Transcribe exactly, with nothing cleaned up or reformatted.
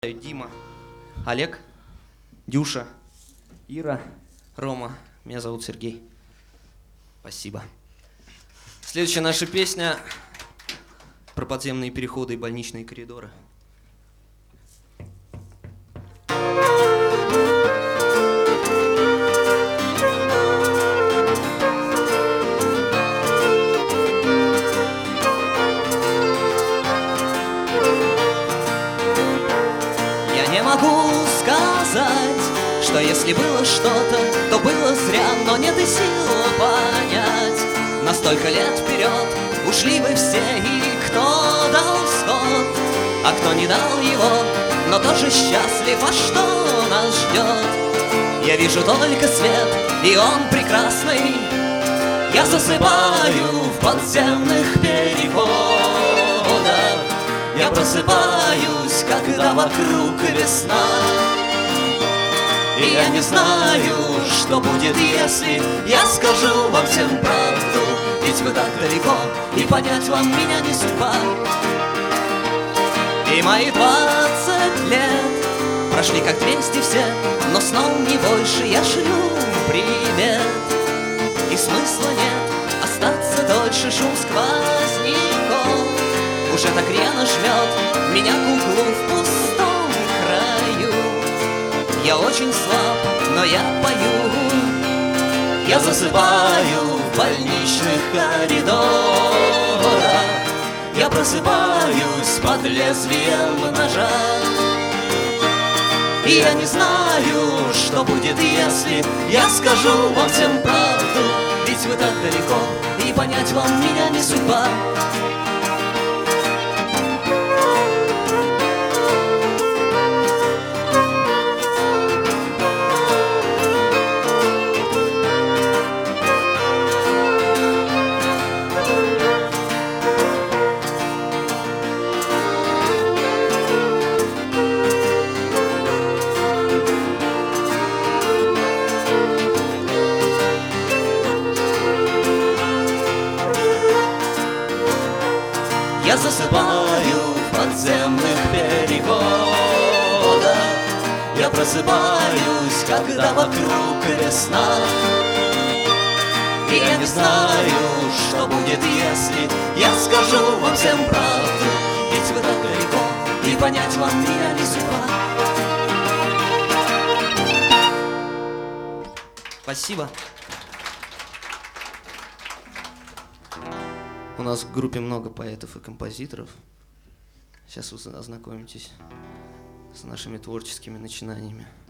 Дима, Олег, Дюша, Ира, Рома. Меня зовут Сергей. Спасибо. Следующая наша песня про подземные переходы и больничные коридоры. Не могу сказать, что если было что-то, то было зря, но нет и сил понять. На столько лет вперед ушли вы все, и кто дал сход, а кто не дал его, но тоже счастлив, а что нас ждет? Я вижу только свет, и он прекрасный. Я засыпаю в подземных переходах. Я просыпаюсь, когда вокруг весна. И я не знаю, что будет, если я скажу вам всем правду. Ведь вы так далеко, и понять вам меня не судьба. И мои двадцать лет прошли как двести все, но сном не больше я шлю привет. И смысла нет остаться дольше, шум сквозняков уже так рьяно жмет меня к углу в пустом краю. Я очень слаб, но я пою. Я засыпаю в больничных коридорах. Я просыпаюсь под лезвием ножа. И я не знаю, что будет, если я скажу вам всем правду. Ведь вы так далеко, и понять вам меня не судьба. Я засыпаю в подземных переходах. Я просыпаюсь, когда вокруг весна. И я не знаю, что будет, если я скажу вам всем правду. Ведь вы так далеко, и понять вам меня не судьба. Спасибо. У нас в группе много поэтов и композиторов. Сейчас вы ознакомитесь с нашими творческими начинаниями.